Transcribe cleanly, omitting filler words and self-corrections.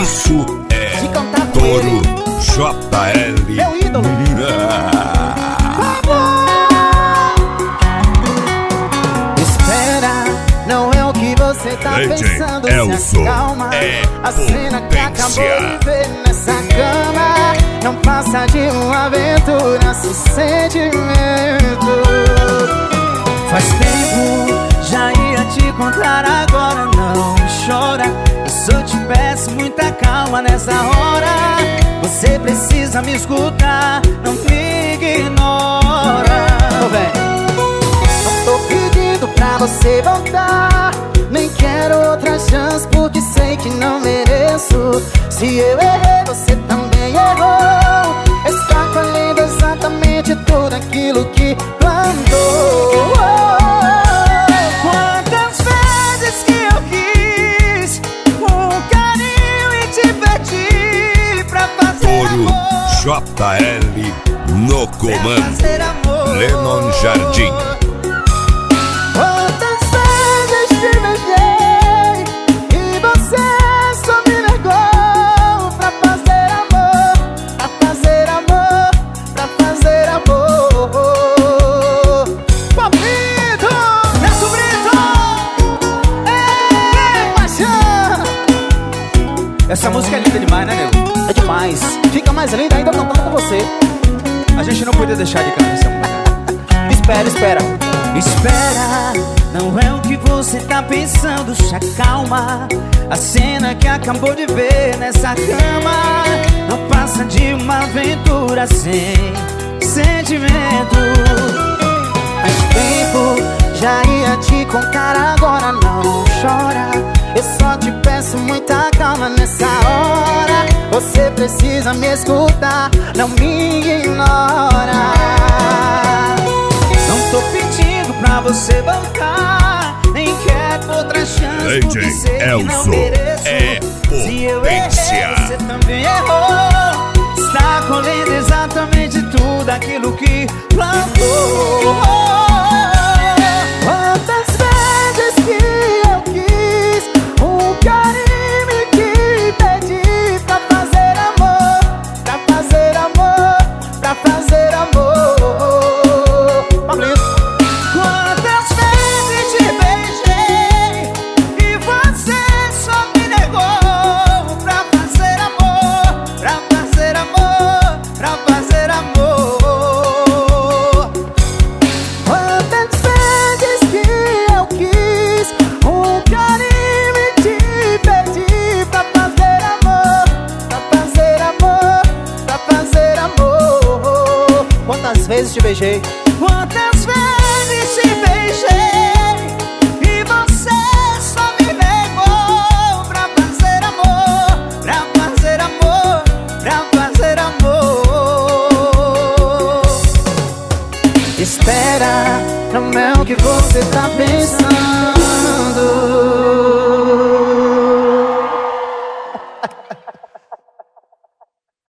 Isso é Touro JL. Meu ídolo. Espera, não é o que você tá pensando. Se acalma, a cena que acabou de ver nessa cama não passa de uma aventura sem sentimento. Faz tempo, já ia te contar, agora não chora. Eu só te peço muita calma nessa hora. Você precisa me escutar, não me ignora. Não tô pedindo pra você voltar, nem quero outra chance porque sei que não mereço. Se eu errei, você também errou. Está colhendo exatamente tudo aquilo que plantou. Quantas vezes que eu quis um carinho e te pedi pra fazer Touro amor. JL no comando. Lennon Jardim. Quantas vezes te beijei e você só me negou pra fazer amor, pra fazer amor, pra fazer amor. Pablito, Neto Brito, ei, paixão. Essa música é linda demais, né, nego? É demais. Fica mais linda ainda cantando com você. A gente não podia deixar de cantar essa música. Espera, espera. Espera, não é o que você tá pensando. Se acalma, a cena que acabou de ver nessa cama não passa de uma aventura sem sentimento. Faz tempo, já ia te contar, agora não chora. Eu só te peço muita calma nessa hora. Você precisa me escutar, não me ignora. Não tô pedindo pra você voltar, nem quero outra chance porque sei que não mereço. Se eu errei, você também errou. Está colhendo exatamente tudo aquilo que plantou. Quantas vezes que eu quis um carinho e te pedi pra fazer amor, pra fazer amor, pra fazer amor. Quantas vezes te beijei e você só me negou pra fazer amor, pra fazer amor, pra fazer amor. Quantas vezes que eu quis um carinho e te pedi pra fazer amor, pra fazer amor, pra fazer amor. Quantas vezes te beijei? Quantas vezes te beijei e você só me negou pra fazer amor, pra fazer amor, pra fazer amor. Espera, não é o que você tá pensando.